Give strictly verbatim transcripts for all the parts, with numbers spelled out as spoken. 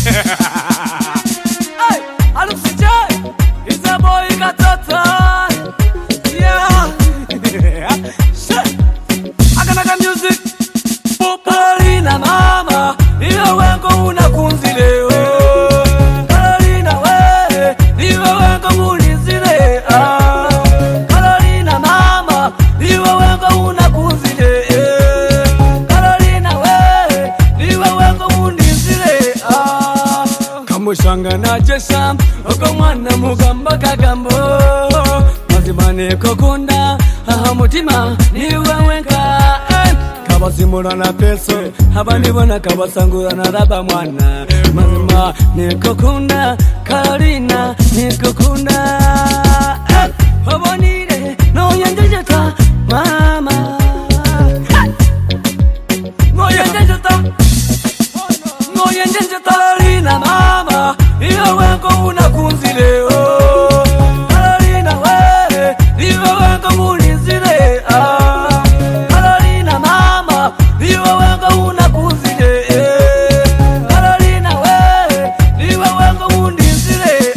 Hey, Aluxi J, it's a boy Katata. Yeah. Akanaga music. Carolina mama, iwe wengo unakunzi leo. Carolina we, iwe wengo munizile. Carolina mama, iwe wengo unakunzi leo. Carolina we, iwe wengo munizile. Kamushanga na jesha, oko mwana mugamba kagambo. Mazimane kokunda, aha mutima, niwe wenga. Kabasimura na peso, habandi bona kabasangura na raba mwana. Mazima nikokunda, Carolina nikokunda. Eh, habonire no yenjejeta mama. No yenjejeta, no yenjejeta Carolina mama. Iwe wengo unakunzi leo. Carolina we, iwe wengo munizile. Iwe wengo unakuzile. Carolina we, iwe wengo unizile.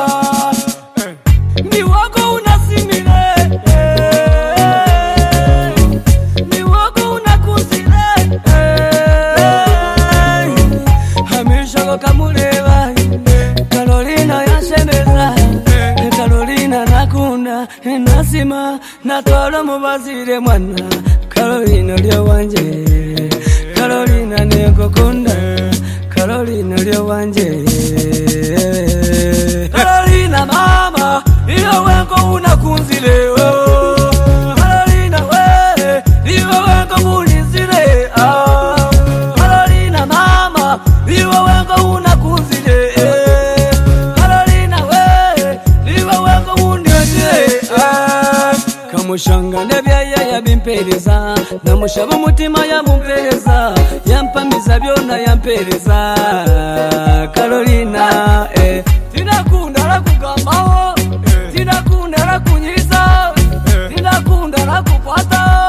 Ni wako unasimile. Ni wako unakuzile. Hamisha wakamuleva. Carolina yashemeza. Carolina nakunda. Nasima natwala mubazire mwana. Carolina lyo wanje. Carolina nikokunda. Carolina lyo wanje. Carolina mama, iwe wengo unakunzi leo. Carolina we, iwe wengo munizile. Carolina mama, iwe wengo unakunzi leo. Carolina we, iwe wengo munizile. Kamushanga nebyaya yabimpereza, namushaba mutima yamumpereza, yampamiza byona yampereza. Carolina eh, tinakunda la kugambaho, tinakunda la kunyiza, tinakunda la kukwata.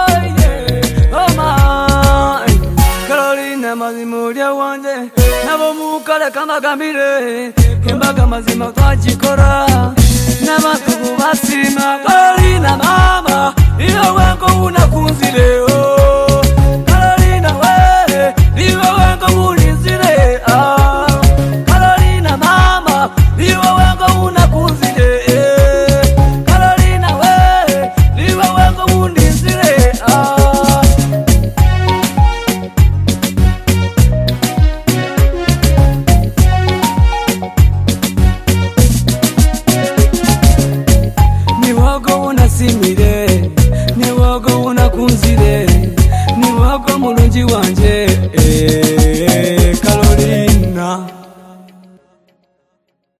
Mama Carolina mazimulya wanje, nabo mukale kamagambire, embaga mazima twagikora, n'abantu basima. Carolina mama, iwe wengo unakunzi leo. Carolina we, iwe wengo munizile. Carolina mama, iwe wengo unakunzi leo. Carolina we, iwe wengo munizile. Ni wogo unasimile, ni wogo unakunzile, ni wogo mulungi wanje. Eh.